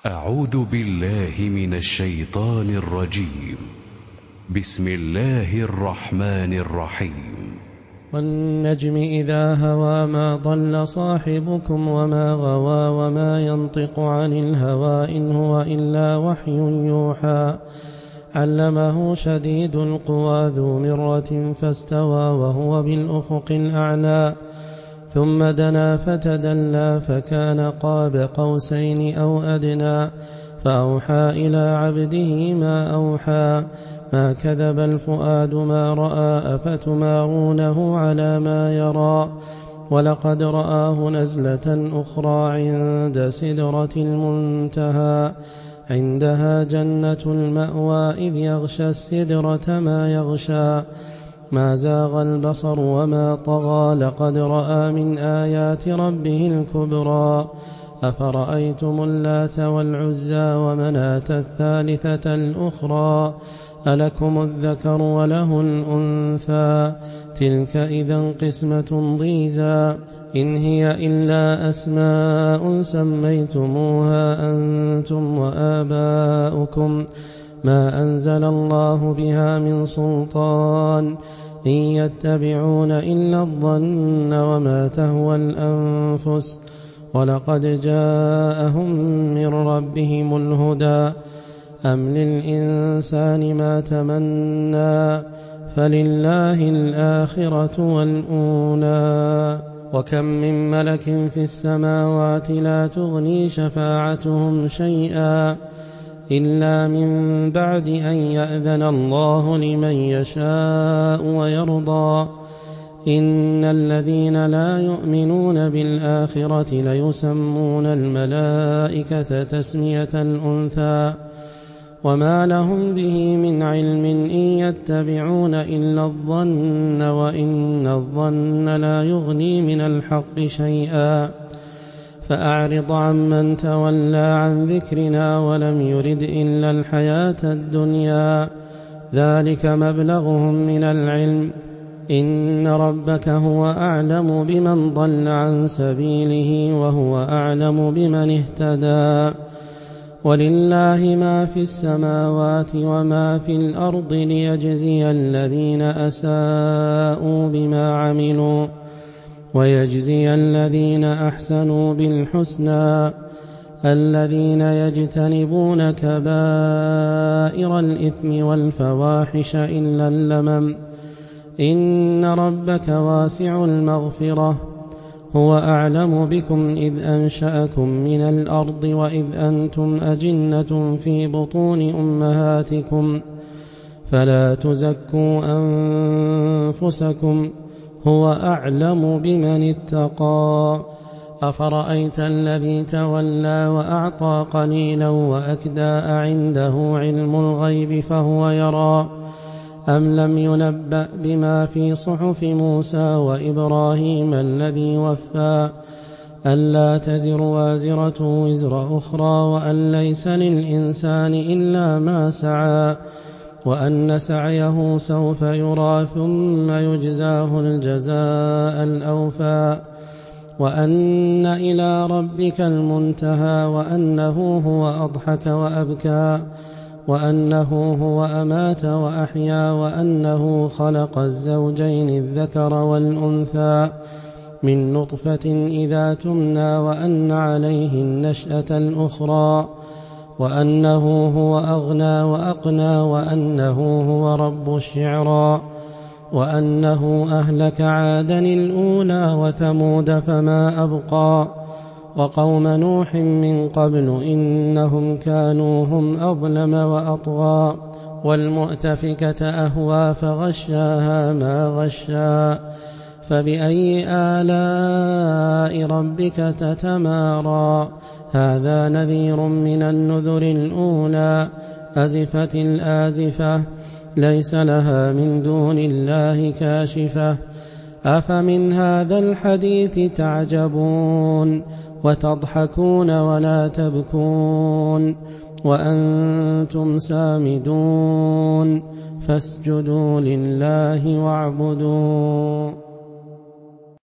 أعوذ بالله من الشيطان الرجيم. بسم الله الرحمن الرحيم. والنجم إذا هوى ما ضل صاحبكم وما غوى وما ينطق عن الهوى إن هو إلا وحي يوحى علمه شديد القوى ذو مرة فاستوى وهو بالأفق الأعلى ثم دنا فتدلى فكان قاب قوسين أو أدنى فأوحى إلى عبده ما أوحى ما كذب الفؤاد ما رأى أفتمارونه على ما يرى ولقد رآه نزلة أخرى عند سدرة المنتهى عندها جنة المأوى إذ يغشى السدرة ما يغشى ما زاغ البصر وما طغى لقد رأى من آيات ربه الكبرى أفرأيتم اللات والعزى ومناة الثالثة الأخرى ألكم الذكر وله الأنثى تلك إذا قسمة ضيزى إن هي إلا أسماء سميتموها أنتم وآباؤكم ما أنزل الله بها من سلطان إن يتبعون إلا الظن وما تهوى الأنفس ولقد جاءهم من ربهم الهدى أم للإنسان ما تمنى فلله الآخرة والأولى وكم من ملك في السماوات لا تغني شفاعتهم شيئا إلا من بعد أن يأذن الله لمن يشاء ويرضى إن الذين لا يؤمنون بالآخرة ليسمون الملائكة تسمية الأنثى وما لهم به من علم إن يتبعون إلا الظن وإن الظن لا يغني من الحق شيئا فأعرض عمن تولى عن ذكرنا ولم يرد إلا الحياة الدنيا ذلك مبلغهم من العلم إن ربك هو أعلم بمن ضل عن سبيله وهو أعلم بمن اهتدى ولله ما في السماوات وما في الأرض ليجزي الذين أساءوا بما عملوا ويجزي الذين أحسنوا بالحسنى الذين يجتنبون كبائر الإثم والفواحش إلا اللمم إن ربك واسع المغفرة هو أعلم بكم إذ أنشأكم من الأرض وإذ أنتم أجنة في بطون أمهاتكم فلا تزكوا أنفسكم هو أعلم بمن اتقى أفرأيت الذي تولى وأعطى قليلا وأكدى أعنده علم الغيب فهو يرى أم لم ينبأ بما في صحف موسى وإبراهيم الذي وفى ألا تزر وازرة وزر أخرى وأن ليس للإنسان إلا ما سعى وأن سعيه سوف يرى ثم يجزاه الجزاء الأوفى وأن إلى ربك المنتهى وأنه هو أضحك وأبكى وأنه هو أمات وأحيا وأنه خلق الزوجين الذكر والأنثى من نطفة إذا تمنى وأن عليه النشأة الأخرى وأنه هو أغنى وأقنى وأنه هو رب الشعرى وأنه أهلك عادا الأولى وثمود فما أبقى وقوم نوح من قبل إنهم كانوا هم أظلم وأطغى والمؤتفكة أهوى فغشاها ما غشا فبأي آلاء ربك تتمارى هذا نذير من النذر الأولى أزفت الآزفة ليس لها من دون الله كاشفة أفمن هذا الحديث تعجبون وتضحكون ولا تبكون وأنتم سامدون فاسجدوا لله واعبدوا